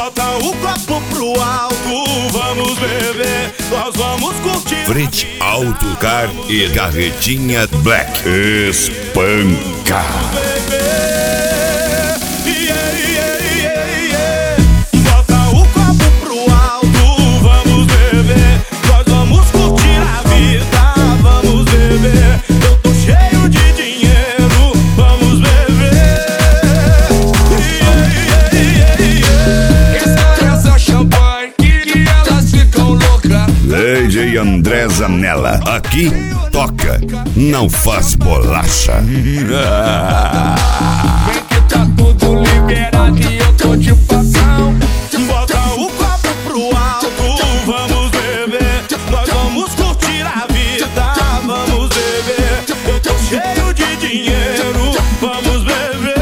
Bota o copo pro alto, vamos beber, nós vamos curtir. Frente Autocar e Carretinha Black. Espanca. Bota o copo pro alto, vamos beber, nós vamos curtir a vida, vamos beber. Eu tô cheio de dinheiro, vamos beber. Essa champanhe que elas ficam loucas. DJ André Zanella. Aqui toca, não faz bolacha. Vem que tá tudo liberado e eu tô de facão. Bota o copo pro alto, vamos beber, nós vamos curtir a vida, vamos beber. Eu tô cheio de dinheiro, vamos beber.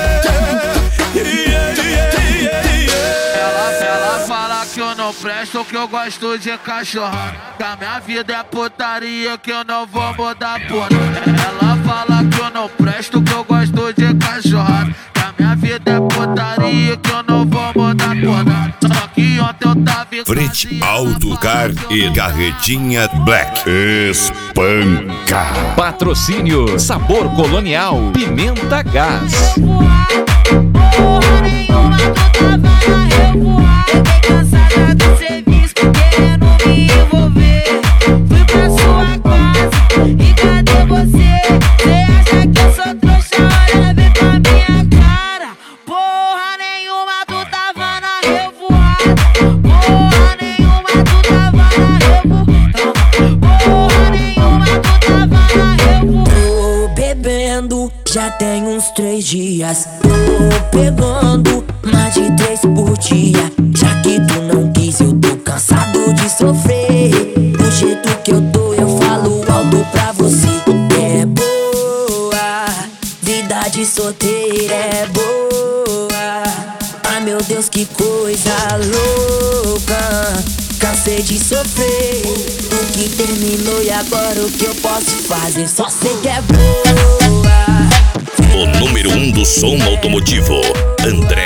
Ela fala que eu não presto, que eu gosto de cachorrada, que a minha vida é putaria, que eu não vou mudar porra. Ela fala que eu não presto, que eu gosto de cachorrada, que a minha vida é putaria, que eu não vou mudar porra. Só que ontem eu tava em Frente Autocar e Carretinha Black. Espanca. Patrocínio Sabor Colonial, Pimenta Gás. Porra nenhuma, tu tava na revoada. Fiquei cansada do serviço, querendo me envolver. Fui pra sua casa e cadê você? Cê acha que eu sou trouxa? Olha, vem pra minha cara. Porra nenhuma, tu tava na revoada. Porra nenhuma, tu tava na revoada. Porra nenhuma, tu tava na revoada. Tô bebendo, já tem uns 3 dias. Tô pegando mais de 3 por dia. Já que tu não quis, eu tô cansado de sofrer. Do jeito que eu tô, eu falo alto pra você. É boa, vida de solteira é boa. Ai meu Deus, que coisa louca. Cansei de sofrer, o que terminou e agora o que eu posso fazer? Só sei que é boa. O número 1 do som automotivo, André